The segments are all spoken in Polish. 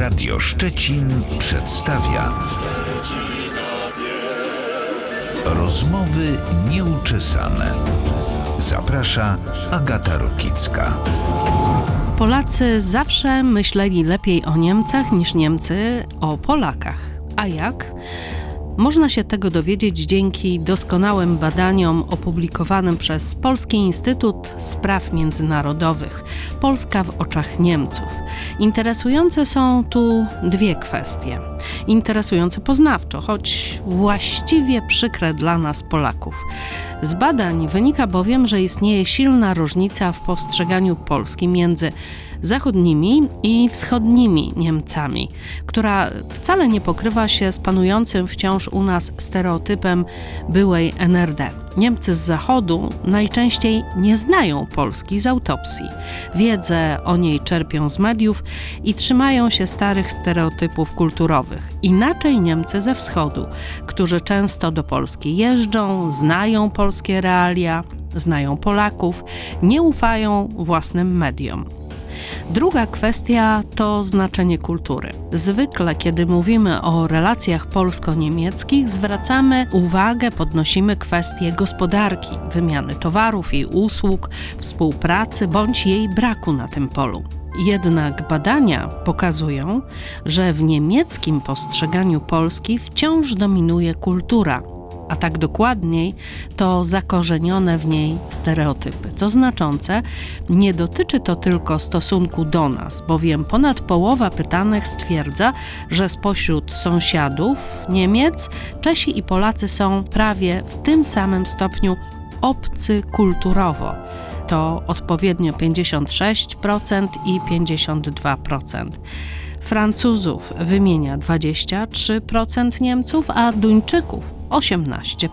Radio Szczecin przedstawia Rozmowy nieuczesane. Zaprasza Agata Rokicka. Polacy zawsze myśleli lepiej o Niemcach niż Niemcy o Polakach. A jak? Można się tego dowiedzieć dzięki doskonałym badaniom opublikowanym przez Polski Instytut Spraw Międzynarodowych Polska w oczach Niemców. Interesujące są tu dwie kwestie. Interesujące poznawczo, choć właściwie przykre dla nas Polaków. Z badań wynika bowiem, że istnieje silna różnica w postrzeganiu Polski między zachodnimi i wschodnimi Niemcami, która wcale nie pokrywa się z panującym wciąż u nas stereotypem byłej NRD. Niemcy z zachodu najczęściej nie znają Polski z autopsji. Wiedzę o niej czerpią z mediów i trzymają się starych stereotypów kulturowych. Inaczej Niemcy ze wschodu, którzy często do Polski jeżdżą, znają polskie realia, znają Polaków, nie ufają własnym mediom. Druga kwestia to znaczenie kultury. Zwykle, kiedy mówimy o relacjach polsko-niemieckich, zwracamy uwagę, podnosimy kwestie gospodarki, wymiany towarów i usług, współpracy bądź jej braku na tym polu. Jednak badania pokazują, że w niemieckim postrzeganiu Polski wciąż dominuje kultura, a tak dokładniej to zakorzenione w niej stereotypy. Co znaczące, nie dotyczy to tylko stosunku do nas, bowiem ponad połowa pytanych stwierdza, że spośród sąsiadów Niemiec Czesi i Polacy są prawie w tym samym stopniu obcy kulturowo. To odpowiednio 56% i 52%. Francuzów wymienia 23% Niemców, a Duńczyków 18%.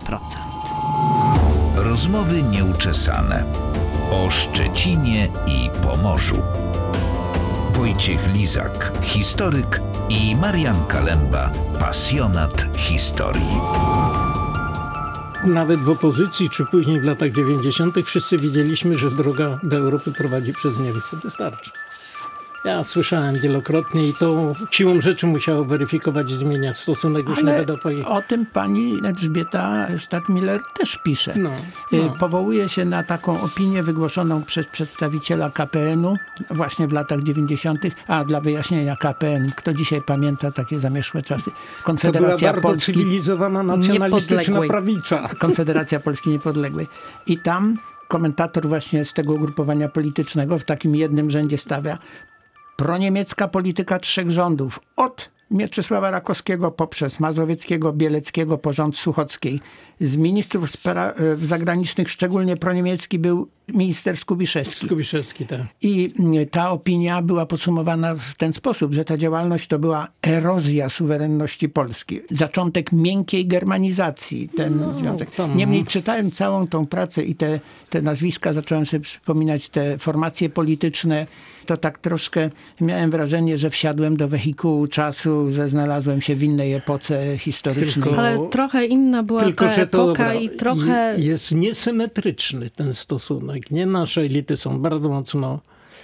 Rozmowy nieuczesane o Szczecinie i Pomorzu. Wojciech Lizak, historyk, i Marian Kalemba, pasjonat historii. Nawet w opozycji, czy później w latach 90. wszyscy wiedzieliśmy, że droga do Europy prowadzi przez Niemcy. Wystarczy. Ja słyszałem wielokrotnie i to siłą rzeczy musiało weryfikować, zmieniać stosunek już nawet do pojechać. O tym pani Elżbieta Stadtmiller też pisze. Powołuje się na taką opinię wygłoszoną przez przedstawiciela KPN-u właśnie w latach 90. A dla wyjaśnienia KPN, kto dzisiaj pamięta takie zamieszłe czasy? Konfederacja to była bardzo cywilizowana, nacjonalistyczna prawica. Konfederacja Polski Niepodległej. I tam komentator właśnie z tego ugrupowania politycznego w takim jednym rzędzie stawia: proniemiecka polityka trzech rządów, od Mieczysława Rakowskiego poprzez Mazowieckiego, Bieleckiego po rząd Suchockiej. Z ministrów zagranicznych szczególnie proniemiecki był minister Skubiszewski. Tak. I ta opinia była podsumowana w ten sposób, że ta działalność to była erozja suwerenności Polski. Zaczątek miękkiej germanizacji, ten związek. Niemniej czytając całą tą pracę i te nazwiska, zacząłem sobie przypominać te formacje polityczne, to tak troszkę miałem wrażenie, że wsiadłem do wehikułu czasu, że znalazłem się w innej epoce historycznej. Ale trochę inna była ta epoka i trochę... Jest niesymetryczny ten stosunek. Nie, nasze elity są bardzo mocno...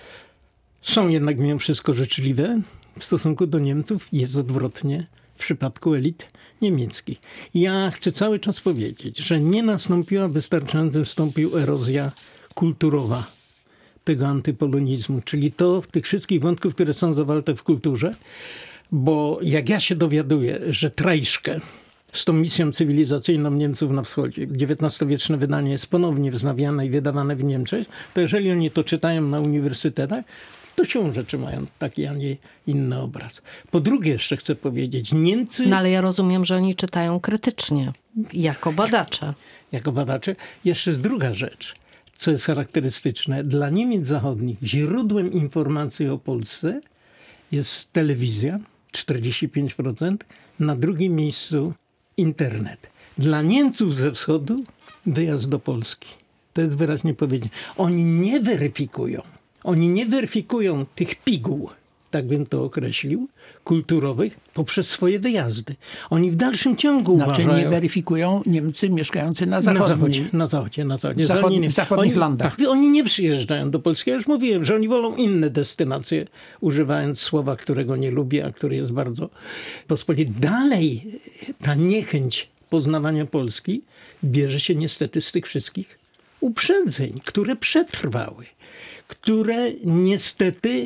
Są jednak mimo wszystko życzliwe w stosunku do Niemców. Jest odwrotnie w przypadku elit niemieckich. Ja chcę cały czas powiedzieć, że nie nastąpiła w wystarczającym stopniu erozja kulturowa tego antypolonizmu, czyli to w tych wszystkich wątków, które są zawarte w kulturze, bo jak ja się dowiaduję, że Trajszkę z tą misją cywilizacyjną Niemców na wschodzie, XIX-wieczne wydanie jest ponownie wznawiane i wydawane w Niemczech, to jeżeli oni to czytają na uniwersytetach, to siłą rzeczy mają taki, a nie inny obraz. Po drugie jeszcze chcę powiedzieć, Niemcy... No ale ja rozumiem, że oni czytają krytycznie, jako badacze. Jako badacze. Jeszcze jest druga rzecz, co jest charakterystyczne. Dla Niemiec zachodnich źródłem informacji o Polsce jest telewizja, 45%, na drugim miejscu internet. Dla Niemców ze wschodu wyjazd do Polski. To jest wyraźnie powiedziane. Oni nie weryfikują tych piguł tak bym to określił, kulturowych poprzez swoje wyjazdy. Oni w dalszym ciągu uważają... nie weryfikują Niemcy mieszkający na zachodzie. Na zachodzie. W zachodnich landach. Tak, oni nie przyjeżdżają do Polski. Ja już mówiłem, że oni wolą inne destynacje, używając słowa, którego nie lubię, a które jest bardzo pospolite. Dalej ta niechęć poznawania Polski bierze się niestety z tych wszystkich uprzedzeń, które przetrwały, które niestety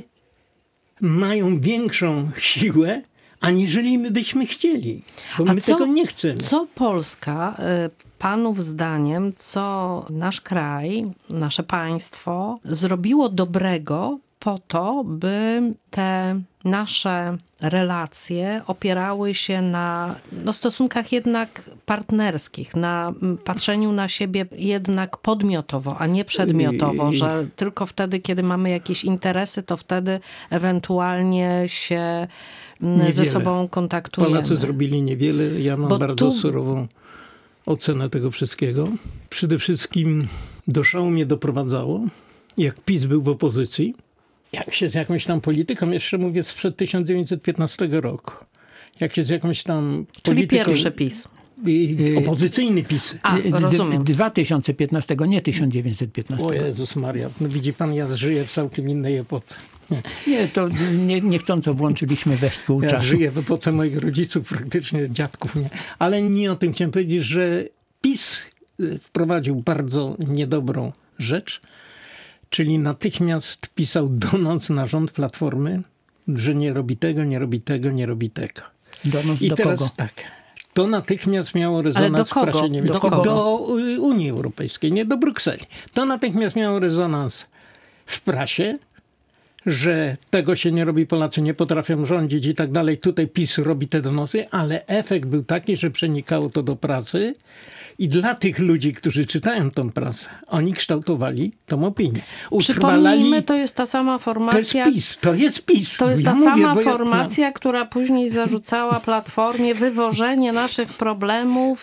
mają większą siłę, aniżeli my byśmy chcieli. Bo my tego nie chcemy. Co Polska, panów zdaniem, co nasz kraj, nasze państwo zrobiło dobrego po to, by te nasze relacje opierały się na stosunkach jednak partnerskich, na patrzeniu na siebie jednak podmiotowo, a nie przedmiotowo, że tylko wtedy, kiedy mamy jakieś interesy, to wtedy ewentualnie się ze sobą kontaktujemy. Polacy zrobili niewiele. Ja mam bardzo surową ocenę tego wszystkiego. Przede wszystkim do szału mnie doprowadzało, jak PiS był w opozycji, jak się z jakąś tam polityką, jeszcze mówię sprzed 1915 roku, jak się z jakąś tam polityką... Czyli pierwszy PiS. Opozycyjny PiS. Rozumiem. 2015, nie 1915. O Jezus Maria, no widzi pan, ja żyję w całkiem innej epoce. Nie, to niechcąco włączyliśmy wehikuł czasu. Ja żyję w epoce moich rodziców, praktycznie dziadków, nie. Ale nie o tym chciałem powiedzieć, że PiS wprowadził bardzo niedobrą rzecz, czyli natychmiast pisał donos na rząd Platformy, że nie robi tego, nie robi tego, nie robi tego. Donos I do teraz kogo? Tak. To natychmiast miało rezonans w prasie niemieckiej. Do Unii Europejskiej, nie do Brukseli. To natychmiast miało rezonans w prasie, że tego się nie robi, Polacy nie potrafią rządzić i tak dalej. Tutaj PiS robi te donosy, ale efekt był taki, że przenikało to do prasy i dla tych ludzi, którzy czytają tą prasę, oni kształtowali tą opinię. Przypomnijmy, to jest ta sama formacja... To jest PiS. To jest ta sama formacja, która później zarzucała Platformie wywożenie naszych problemów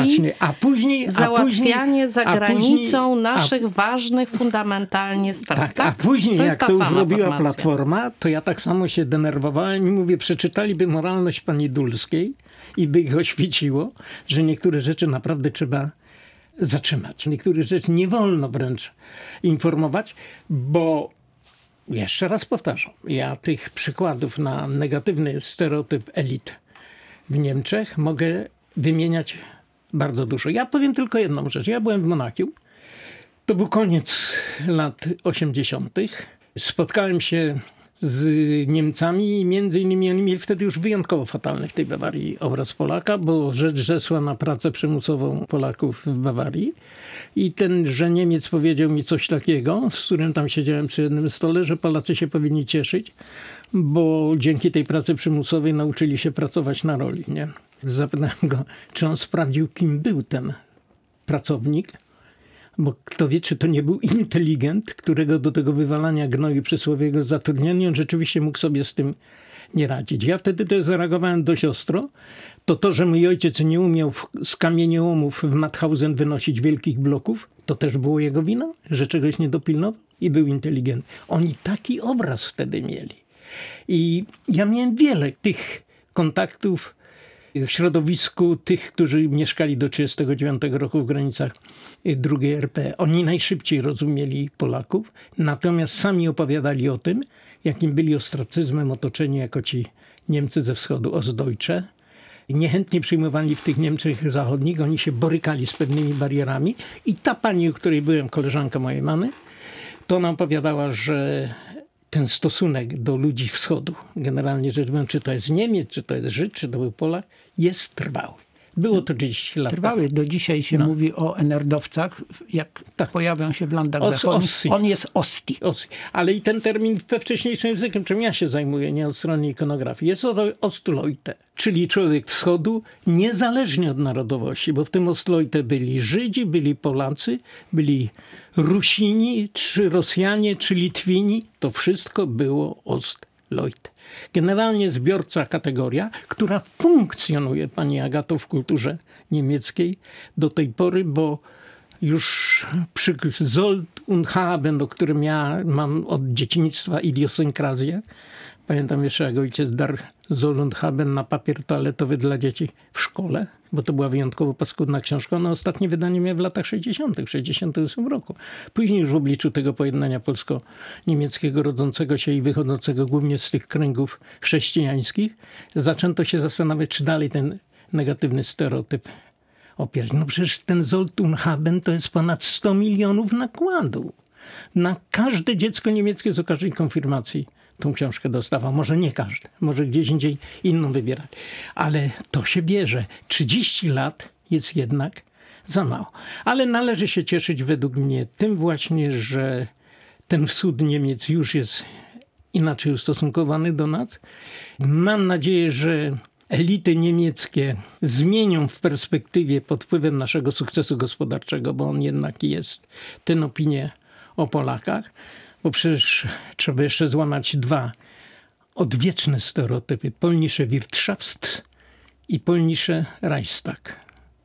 i załatwianie za granicą naszych ważnych fundamentalnie spraw. Tak, a później jak to już robiła Platforma, to ja tak samo się denerwowałem i mówię, przeczytaliby moralność pani Dulskiej i by ich oświeciło, że niektóre rzeczy naprawdę trzeba zatrzymać. Niektórych rzeczy nie wolno wręcz informować, bo jeszcze raz powtarzam, ja tych przykładów na negatywny stereotyp elit w Niemczech mogę wymieniać bardzo dużo. Ja powiem tylko jedną rzecz. Ja byłem w Monachium. To był koniec lat 80. Spotkałem się z Niemcami i między innymi oni mieli wtedy już wyjątkowo fatalny w tej Bawarii obraz Polaka, bo rzecz zeszła na pracę przymusową Polaków w Bawarii i tenże Niemiec powiedział mi coś takiego, z którym tam siedziałem przy jednym stole, że Polacy się powinni cieszyć, bo dzięki tej pracy przymusowej nauczyli się pracować na roli. Nie? Zapytałem go, czy on sprawdził, kim był ten pracownik. Bo kto wie, czy to nie był inteligent, którego do tego wywalania gnoju przysłowiowego zatrudniono, on rzeczywiście mógł sobie z tym nie radzić. Ja wtedy też zareagowałem dość ostro. To, że mój ojciec nie umiał z kamieniołomów w Mauthausen wynosić wielkich bloków, to też było jego wina, że czegoś nie dopilnował i był inteligentny. Oni taki obraz wtedy mieli. I ja miałem wiele tych kontaktów w środowisku tych, którzy mieszkali do 1939 roku w granicach II RP. Oni najszybciej rozumieli Polaków, natomiast sami opowiadali o tym, jakim byli ostracyzmem otoczeni jako ci Niemcy ze wschodu, Ostdeutsche. Niechętnie przyjmowali w tych Niemczech zachodnich, oni się borykali z pewnymi barierami i ta pani, u której byłem, koleżanka mojej mamy, to nam opowiadała, że ten stosunek do ludzi wschodu, generalnie rzecz biorąc, czy to jest Niemiec, czy to jest Żyd, czy to był Polak, jest trwały. Było to 30 lat. Trwały. Do dzisiaj się mówi o NRD-owcach, jak pojawią się w landach zachodnich. On jest Osti. Ale i ten termin we wcześniejszym językiem, czym ja się zajmuję, nie od strony ikonografii, jest Ostleute, czyli człowiek wschodu, niezależnie od narodowości, bo w tym Ostleute byli Żydzi, byli Polacy, byli Rusini, czy Rosjanie, czy Litwini. To wszystko było Ostleute. Generalnie zbiorcza kategoria, która funkcjonuje, pani Agato, w kulturze niemieckiej do tej pory, bo już przy Sold und Haben, o którym ja mam od dzieciństwa idiosynkrazję. Pamiętam jeszcze, jak ojciec darł Sold und Haben na papier toaletowy dla dzieci w szkole, bo to była wyjątkowo paskudna książka. Ona ostatnie wydanie miała w latach 60., w 68 roku. Później już w obliczu tego pojednania polsko-niemieckiego rodzącego się i wychodzącego głównie z tych kręgów chrześcijańskich, zaczęto się zastanawiać, czy dalej ten negatywny stereotyp opierać. No przecież ten Sold und Haben to jest ponad 100 milionów nakładu. Na każde dziecko niemieckie z okazji konfirmacji tą książkę dostawał. Może nie każdy, może gdzieś indziej inną wybierali. Ale to się bierze. 30 lat jest jednak za mało. Ale należy się cieszyć według mnie tym właśnie, że ten wschód Niemiec już jest inaczej ustosunkowany do nas. Mam nadzieję, że elity niemieckie zmienią w perspektywie pod wpływem naszego sukcesu gospodarczego, bo on jednak jest, tę opinię o Polakach. Bo przecież trzeba jeszcze złamać dwa odwieczne stereotypy. Polnische Wirtschaft i Polnische Reichstag.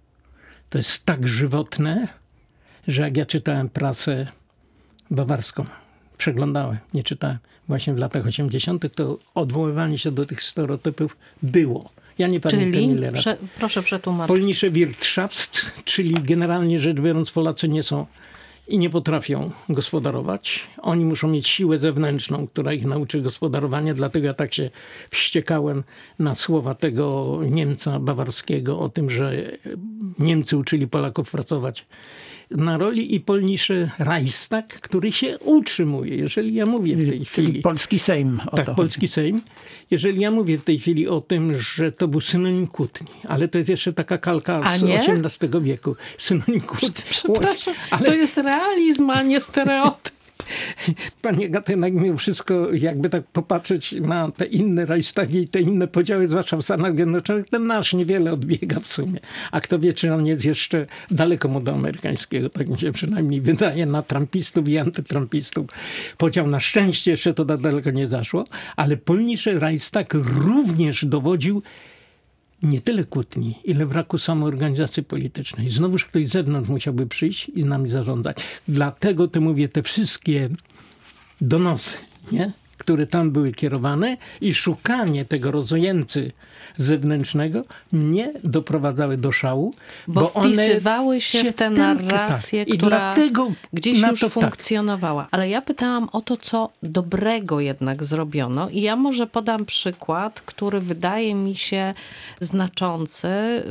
To jest tak żywotne, że jak ja czytałem prasę bawarską, przeglądałem, nie czytałem, właśnie w latach 80., to odwoływanie się do tych stereotypów było. Ja nie pamiętam ile razy. Proszę przetłumaczyć. Polnische Wirtschaft, czyli generalnie rzecz biorąc Polacy nie są i nie potrafią gospodarować. Oni muszą mieć siłę zewnętrzną, która ich nauczy gospodarowania. Dlatego ja tak się wściekałem na słowa tego Niemca bawarskiego o tym, że Niemcy uczyli Polaków pracować na roli, i Polnische Reichstag, który się utrzymuje. Jeżeli ja mówię w tej chwili... Polski Sejm. Tak, Polski Sejm. Jeżeli ja mówię w tej chwili o tym, że to był synonim kłótni, ale to jest jeszcze taka kalka z XVIII wieku. Synonim kłótni. Przepraszam, to jest realizm, a nie stereotyp. Pani Agata, jednak mimo wszystko, jakby tak popatrzeć na te inne Reichstagi i te inne podziały, zwłaszcza w Stanach Zjednoczonych, ten nasz niewiele odbiega w sumie. A kto wie, czy on jest jeszcze daleko modelu amerykańskiego, tak mi się przynajmniej wydaje, na trumpistów i antytrumpistów. Podział na szczęście jeszcze to daleko nie zaszło, ale Polnische Reichstag również dowodził nie tyle kłótni, ile braku samoorganizacji politycznej. Znowuż ktoś z zewnątrz musiałby przyjść i z nami zarządzać. Dlatego to mówię, te wszystkie donosy, nie? Które tam były kierowane i szukanie tego rodzojęcy zewnętrznego nie doprowadzały do szału. Bo wpisywały się w tę narrację, tak. która gdzieś już funkcjonowała. Ale ja pytałam o to, co dobrego jednak zrobiono. I ja może podam przykład, który wydaje mi się znaczący.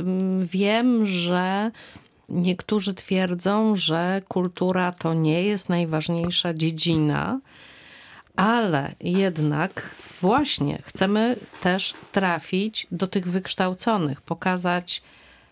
Wiem, że niektórzy twierdzą, że kultura to nie jest najważniejsza dziedzina, ale jednak właśnie chcemy też trafić do tych wykształconych, pokazać,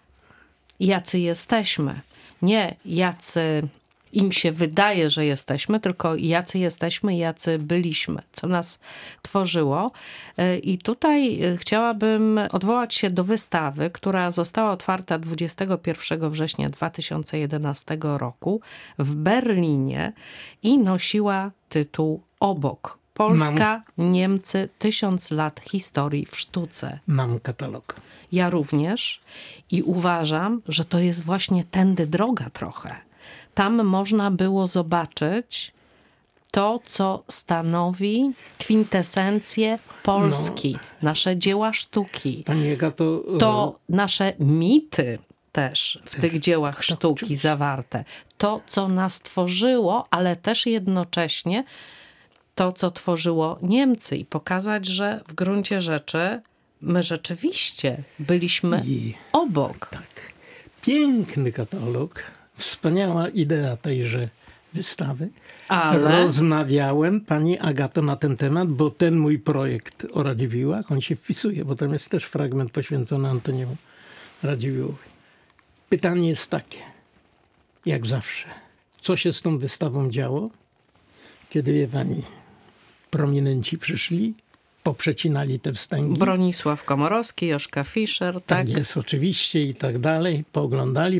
jacy jesteśmy. Nie jacy im się wydaje, że jesteśmy, tylko jacy jesteśmy, jacy byliśmy, co nas tworzyło. I tutaj chciałabym odwołać się do wystawy, która została otwarta 21 września 2011 roku w Berlinie i nosiła tytuł Obok. Polska, Niemcy, 1000 lat historii w sztuce. Mam katalog. Ja również i uważam, że to jest właśnie tędy droga trochę. Tam można było zobaczyć to, co stanowi kwintesencję Polski, nasze dzieła sztuki. Pani Agato, to nasze mity też w tych dziełach sztuki zawarte. To, co nas tworzyło, ale też jednocześnie to, co tworzyło Niemcy, i pokazać, że w gruncie rzeczy my rzeczywiście byliśmy obok. Tak. Piękny katalog, wspaniała idea tejże wystawy. Ale rozmawiałem, pani Agato, na ten temat, bo ten mój projekt o Radziwiłłach, on się wpisuje, bo tam jest też fragment poświęcony Antoniemu Radziwiłłowi. Pytanie jest takie, jak zawsze, co się z tą wystawą działo, kiedy, wie pani, prominenci przyszli, poprzecinali te wstęgi. Bronisław Komorowski, Joszka Fischer, tak? Tak jest, oczywiście, i tak dalej. Pooglądali,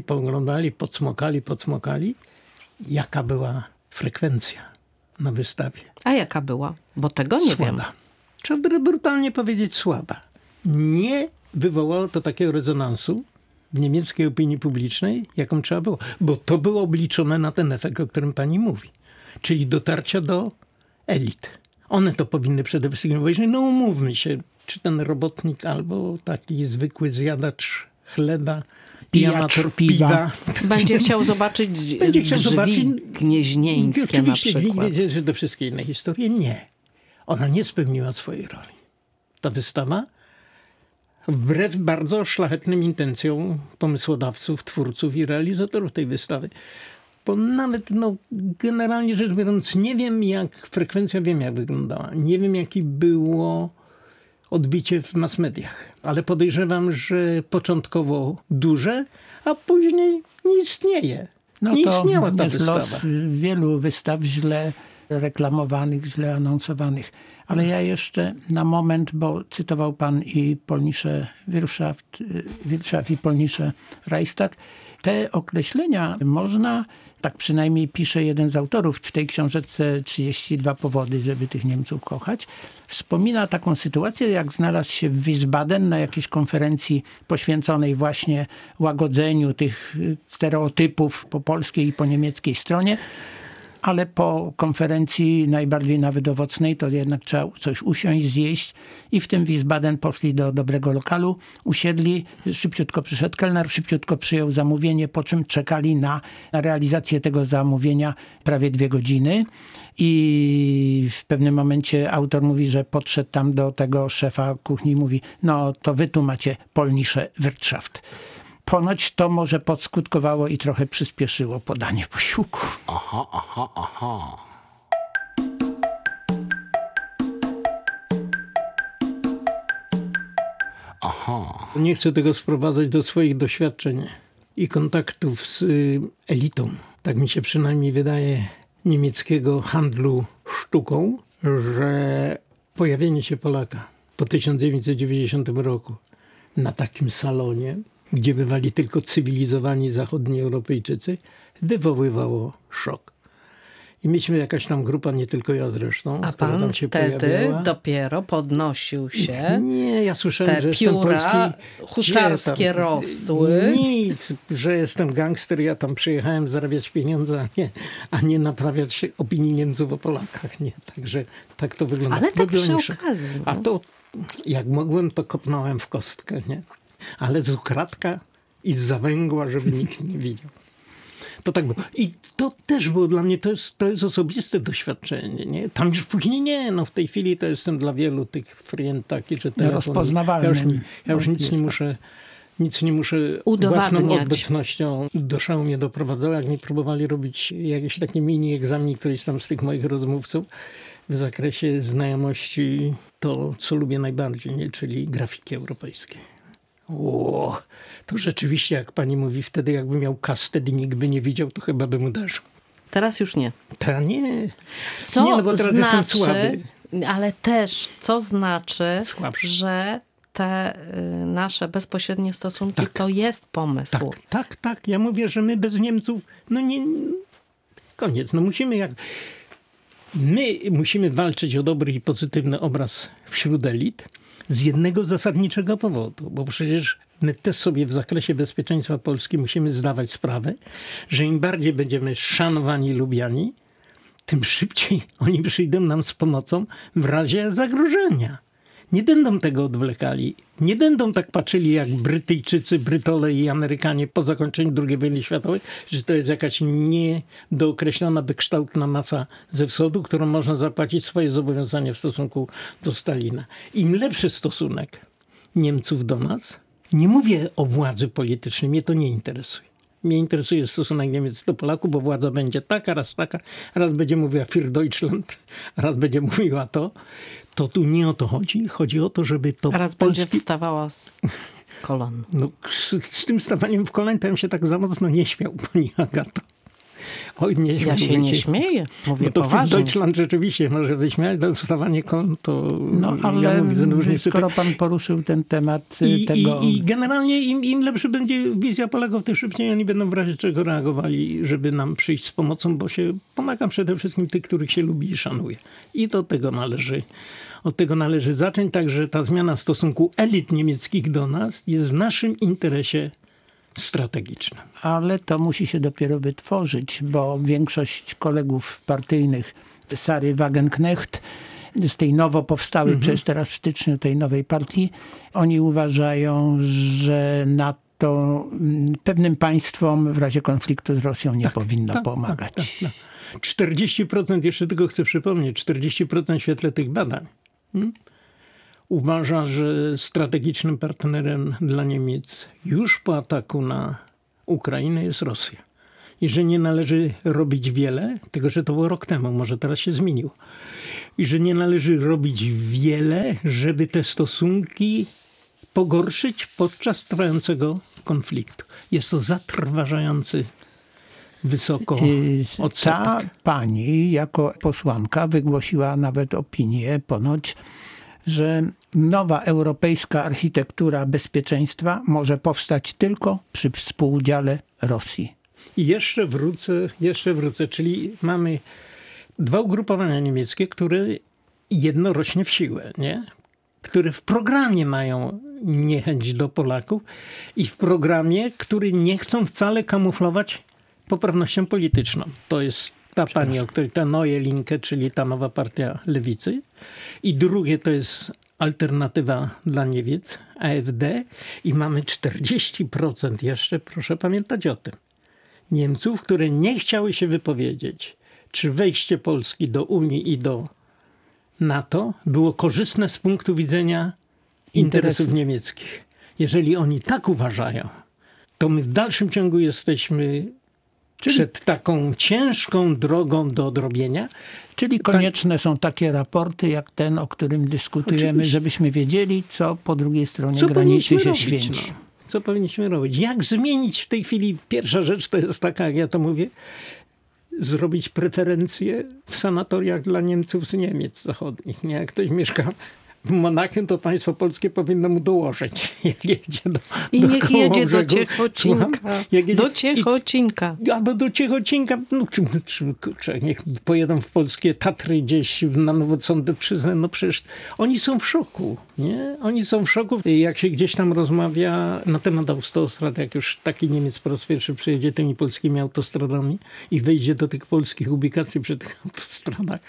podsmokali. Jaka była frekwencja na wystawie? A jaka była? Bo tego nie wiem. Trzeba brutalnie powiedzieć, słaba. Nie wywołało to takiego rezonansu, w niemieckiej opinii publicznej, jaką trzeba było. Bo to było obliczone na ten efekt, o którym pani mówi. Czyli dotarcia do elit. One to powinny przede wszystkim obejrzeć. No umówmy się, czy ten robotnik albo taki zwykły zjadacz chleba, amator piwa. Będzie chciał zobaczyć drzwi gnieźnieńskie na przykład. Oczywiście, że te wszystkie inne historie nie. Ona nie spełniła swojej roli. Ta wystawa, wbrew bardzo szlachetnym intencjom pomysłodawców, twórców i realizatorów tej wystawy. Bo nawet, generalnie rzecz biorąc, nie wiem frekwencja wiem jak wyglądała. Nie wiem jakie było odbicie w mass mediach. Ale podejrzewam, że początkowo duże, a później nie istnieje. Nie istniała ta wystawa. Los wielu wystaw źle reklamowanych, źle anonsowanych. Ale ja jeszcze na moment, bo cytował pan i Polnische Wirtschaft i Polnische Reichstag. Te określenia można, tak przynajmniej pisze jeden z autorów w tej książeczce 32 powody, żeby tych Niemców kochać, wspomina taką sytuację, jak znalazł się w Wiesbaden na jakiejś konferencji poświęconej właśnie łagodzeniu tych stereotypów po polskiej i po niemieckiej stronie. Ale po konferencji najbardziej nawet owocnej to jednak trzeba coś usiąść, zjeść i w tym Wiesbaden poszli do dobrego lokalu, usiedli, szybciutko przyszedł kelner, szybciutko przyjął zamówienie, po czym czekali na realizację tego zamówienia prawie 2 godziny i w pewnym momencie autor mówi, że podszedł tam do tego szefa kuchni i mówi, no to wy tu macie Polnische Wirtschaft. Ponoć to może podskutkowało i trochę przyspieszyło podanie posiłku. Aha. Nie chcę tego sprowadzać do swoich doświadczeń i kontaktów z elitą. Tak mi się przynajmniej wydaje, niemieckiego handlu sztuką, że pojawienie się Polaka po 1990 roku na takim salonie, gdzie bywali tylko cywilizowani zachodni Europejczycy, wywoływało szok. I mieliśmy jakaś tam grupa, nie tylko ja zresztą, a która pan tam się wtedy pojawiała. dopiero podnosił się. Nie, ja słyszałem, te że jestem pióra polski. husarskie rosły. Nic, że jestem gangster, ja tam przyjechałem zarabiać pieniądze, a nie naprawiać opinii Niemców o Polakach. Nie, także tak to wygląda. Ale tak przy okazji. A to, jak mogłem, to kopnąłem w kostkę, nie? Ale z ukradka i z zawęgła, żeby nikt nie widział. To tak było. I to też było dla mnie, to jest osobiste doświadczenie. Nie? Tam już później nie, w tej chwili to jestem dla wielu tych frient taki, że rozpoznawalny. Ja już nic nie muszę własną obecnością do szału mnie doprowadzało. Jak mi próbowali robić jakieś takie mini egzamin, któryś tam z tych moich rozmówców w zakresie znajomości to, co lubię najbardziej, nie? Czyli grafiki europejskiej. To rzeczywiście, jak pani mówi, wtedy jakby miał kastet i nikt by nie widział, to chyba bym uderzył. Teraz już nie. Nie. Co nie, bo teraz jestem słaby. Ale też, co znaczy, Słabszy. że te nasze bezpośrednie stosunki to jest pomysł. Tak. Ja mówię, że my bez Niemców, koniec. My musimy walczyć o dobry i pozytywny obraz wśród elit z jednego zasadniczego powodu, bo przecież my też sobie w zakresie bezpieczeństwa Polski musimy zdawać sprawę, że im bardziej będziemy szanowani, lubiani, tym szybciej oni przyjdą nam z pomocą w razie zagrożenia. Nie będą tego odwlekali. Nie będą tak patrzyli jak Brytyjczycy, Brytole i Amerykanie po zakończeniu II wojny światowej, że to jest jakaś niedookreślona, wykształtna masa ze wschodu, którą można zapłacić swoje zobowiązania w stosunku do Stalina. Im lepszy stosunek Niemców do nas, nie mówię o władzy politycznej, mnie to nie interesuje. Mnie interesuje stosunek Niemiec do Polaków, bo władza będzie taka, raz będzie mówiła für Deutschland, raz będzie mówiła to. To tu nie o to chodzi. Chodzi o to, żeby to raz będzie wstawała z kolan. Z tym stawaniem w kolan to ja się tak za mocno nie śmiał, pani Agato. Ja się nie śmieję, mówię to poważnie. W Deutschland rzeczywiście może wyśmiać, ale wstawanie kolan to... ale ja mówię, skoro pan poruszył ten temat tego... I generalnie im lepszy będzie wizja Polaków, tym szybciej oni będą w razie czego reagowali, żeby nam przyjść z pomocą, bo się pomaga przede wszystkim tych, których się lubi i szanuje. I od tego należy zacząć, także ta zmiana stosunku elit niemieckich do nas jest w naszym interesie strategicznym. Ale to musi się dopiero wytworzyć, bo większość kolegów partyjnych Sary Wagenknecht z tej nowo powstałej przecież teraz w styczniu tej nowej partii, oni uważają, że NATO pewnym państwom w razie konfliktu z Rosją nie powinno pomagać. Tak. 40%, jeszcze tylko chcę przypomnieć, 40% w świetle tych badań uważa, że strategicznym partnerem dla Niemiec już po ataku na Ukrainę jest Rosja. I że nie należy robić wiele, tylko że to było rok temu, może teraz się zmieniło. I że nie należy robić wiele, żeby te stosunki pogorszyć podczas trwającego konfliktu. Jest to zatrważający wysoko odsetek. Ta pani jako posłanka wygłosiła nawet opinię ponoć, że nowa europejska architektura bezpieczeństwa może powstać tylko przy współudziale Rosji. I jeszcze wrócę, czyli mamy dwa ugrupowania niemieckie, które jedno rośnie w siłę, nie? Które w programie mają niechęć do Polaków i w programie, który nie chcą wcale kamuflować poprawnością polityczną. To jest ta pani, o której ta Neue Linke, czyli ta nowa partia lewicy. I drugie to jest Alternatywa dla Niemiec, AfD. I mamy 40% jeszcze, proszę pamiętać o tym, Niemców, które nie chciały się wypowiedzieć, czy wejście Polski do Unii i do NATO było korzystne z punktu widzenia interesów niemieckich. Jeżeli oni tak uważają, to my w dalszym ciągu jesteśmy przed taką ciężką drogą do odrobienia. Czyli konieczne są takie raporty jak ten, o którym dyskutujemy, oczywiście, żebyśmy wiedzieli, co po drugiej stronie granicy się święci. Co powinniśmy robić? Jak zmienić w tej chwili? Pierwsza rzecz to jest taka, jak ja to mówię, zrobić preferencje w sanatoriach dla Niemców z Niemiec zachodnich. Nie? Jak ktoś mieszka w Monachium, to państwo polskie powinno mu dołożyć. Jak jedzie I niech jedzie do Ciechocinka. Do Ciechocinka. Albo do Ciechocinka. No, niech pojedą w polskie Tatry gdzieś na Nowosądeczyznę. No przecież oni są w szoku. Nie? Oni są w szoku. Jak się gdzieś tam rozmawia na temat autostrad, jak już taki Niemiec po raz pierwszy przejedzie tymi polskimi autostradami i wejdzie do tych polskich ubikacji przy tych autostradach,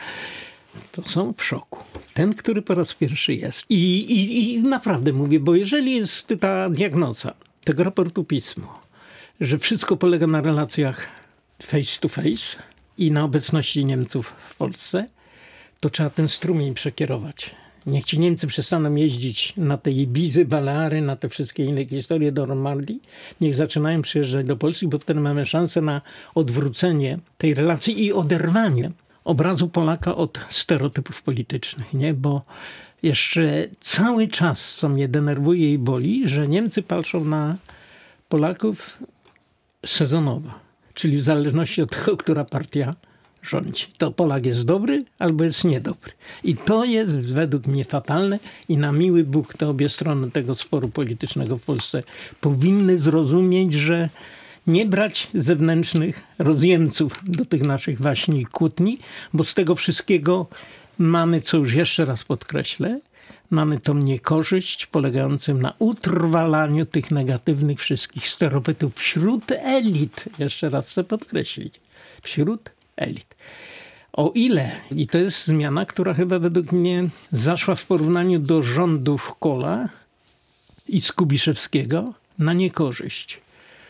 to są w szoku. Ten, który po raz pierwszy jest. I naprawdę mówię, bo jeżeli jest ta diagnoza tego raportu pismo, że wszystko polega na relacjach face to face i na obecności Niemców w Polsce, to trzeba ten strumień przekierować. Niech ci Niemcy przestaną jeździć na te Ibizy, Baleary, na te wszystkie inne historie do Normandii. Niech zaczynają przyjeżdżać do Polski, bo wtedy mamy szansę na odwrócenie tej relacji i oderwanie obrazu Polaka od stereotypów politycznych, nie? Bo jeszcze cały czas, co mnie denerwuje i boli, że Niemcy patrzą na Polaków sezonowo, czyli w zależności od tego, która partia rządzi. To Polak jest dobry albo jest niedobry. I to jest według mnie fatalne i na miły Bóg te obie strony tego sporu politycznego w Polsce powinny zrozumieć, że nie brać zewnętrznych rozjemców do tych naszych waśni i kłótni, bo z tego wszystkiego mamy, co już jeszcze raz podkreślę, mamy tą niekorzyść polegającą na utrwalaniu tych negatywnych wszystkich stereotypów wśród elit. Jeszcze raz chcę podkreślić. Wśród elit. O ile, i to jest zmiana, która chyba według mnie zaszła w porównaniu do rządów Kohla i Skubiszewskiego, na niekorzyść.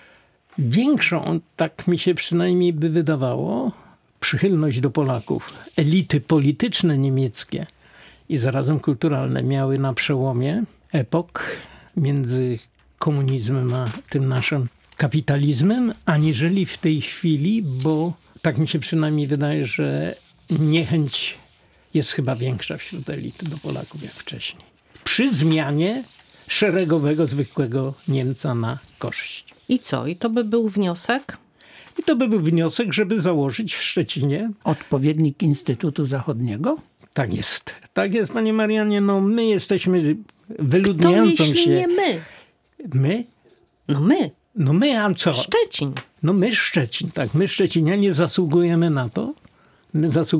Większą, tak mi się przynajmniej by wydawało, przychylność do Polaków elity polityczne niemieckie i zarazem kulturalne miały na przełomie epok między komunizmem a tym naszym kapitalizmem, aniżeli w tej chwili, bo tak mi się przynajmniej wydaje, że niechęć jest chyba większa wśród elity do Polaków jak wcześniej. Przy zmianie szeregowego, zwykłego Niemca na korzyść. I co? I to by był wniosek? I to by był wniosek, żeby założyć w Szczecinie odpowiednik Instytutu Zachodniego? Tak jest. Tak jest, panie Marianie. No my jesteśmy wyludniającą to jeśli się... nie my? My? No my. No my, a co? Szczecin. No my Szczecin, tak. My Szczecinianie zasługujemy na to,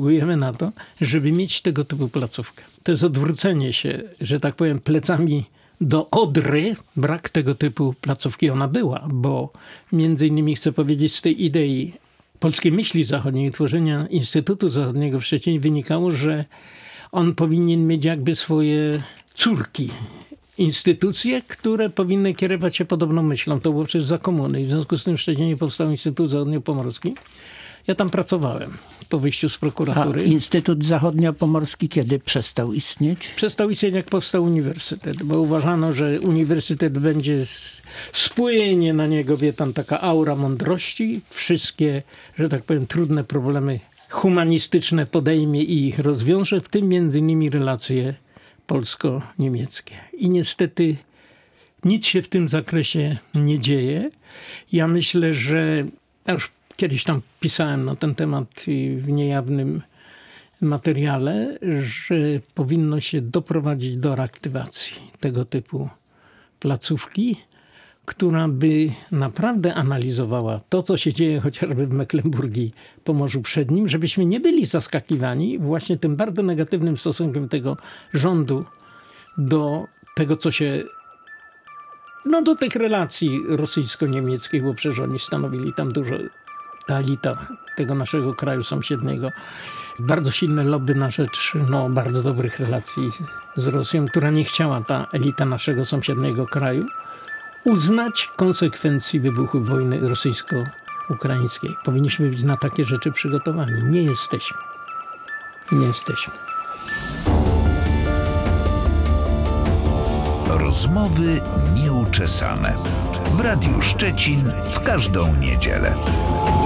żeby mieć tego typu placówkę. To jest odwrócenie się, że tak powiem, plecami do Odry brak tego typu placówki. Ona była, bo między innymi chcę powiedzieć, z tej idei polskiej myśli zachodniej i tworzenia Instytutu Zachodniego w Szczecinie wynikało, że on powinien mieć jakby swoje córki, instytucje, które powinny kierować się podobną myślą. To było przecież za komuny. I w związku z tym w Szczecinie powstał Instytut Zachodnio-Pomorski. Ja tam pracowałem po wyjściu z prokuratury. A Instytut Zachodnio-Pomorski kiedy przestał istnieć? Przestał istnieć, jak powstał uniwersytet, bo uważano, że uniwersytet będzie, spłynie na niego, tam taka aura mądrości. Wszystkie, że tak powiem, trudne problemy humanistyczne podejmie i ich rozwiąże, w tym między innymi relacje polsko-niemieckie. I niestety nic się w tym zakresie nie dzieje. Ja myślę, że już kiedyś tam pisałem na ten temat w niejawnym materiale, że powinno się doprowadzić do reaktywacji tego typu placówki, która by naprawdę analizowała to, co się dzieje chociażby w Mecklenburgii, Pomorzu Przednim, żebyśmy nie byli zaskakiwani właśnie tym bardzo negatywnym stosunkiem tego rządu do tego, co się do tych relacji rosyjsko-niemieckich, bo przecież oni stanowili tam dużo, ta elita tego naszego kraju sąsiedniego, bardzo silne lobby na rzecz bardzo dobrych relacji z Rosją, która nie chciała, ta elita naszego sąsiedniego kraju, uznać konsekwencji wybuchu wojny rosyjsko-ukraińskiej. Powinniśmy być na takie rzeczy przygotowani. Nie jesteśmy. Nie jesteśmy. Rozmowy nieuczesane. W Radiu Szczecin w każdą niedzielę.